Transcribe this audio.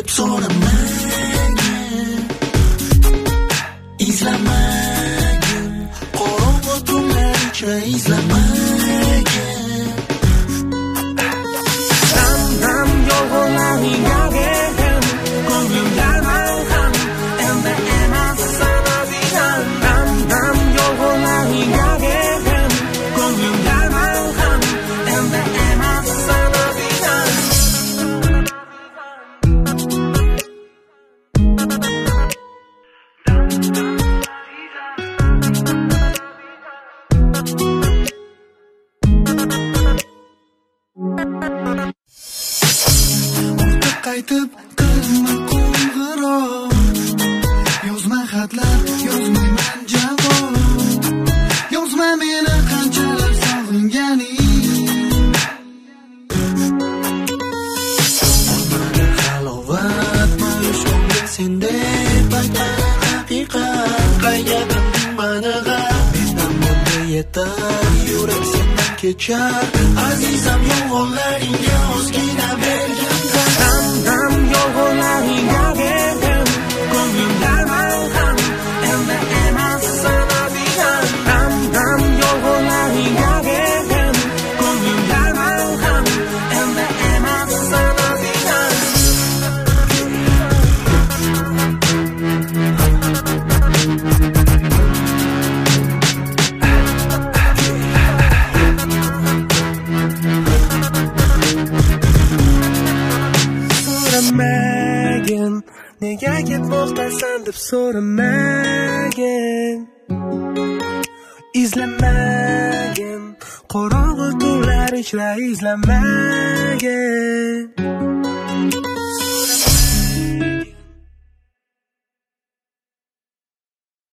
deb so'ramagin, izlamagin, qorong'u tunlar ichra izlamagin. Dam yolg'onlarning gavin, ko'nglimdan malham, endi emas sanadigan. Dam yolg'onlarning gavin, ko'nglimdan malham, endi emas sanadigan. Qaytib qilma qo'ng'iroq, yozma xatlar, yozmayman javob, yozma meni qanchalar sog'inganing. Olmadi halovat, mayus ko'ngil sendek baytar haqiqat, qaygadim mani g'am, mendan bo'ldi yetar, yurak sendan kechar, azizam yolg'onlaringga ozgina bergan. Dam yolg'onlaring gavin, ko'nglimdan malham, endi emas sanadigan. Dam yolg'onlaring gavin, ko'nglimdan malham, endi emas sanadigan. So'ramagin, nega ketmoqdasan deb so'ramagin, izlamagin, qorong'u tunlar ichra izlamagin.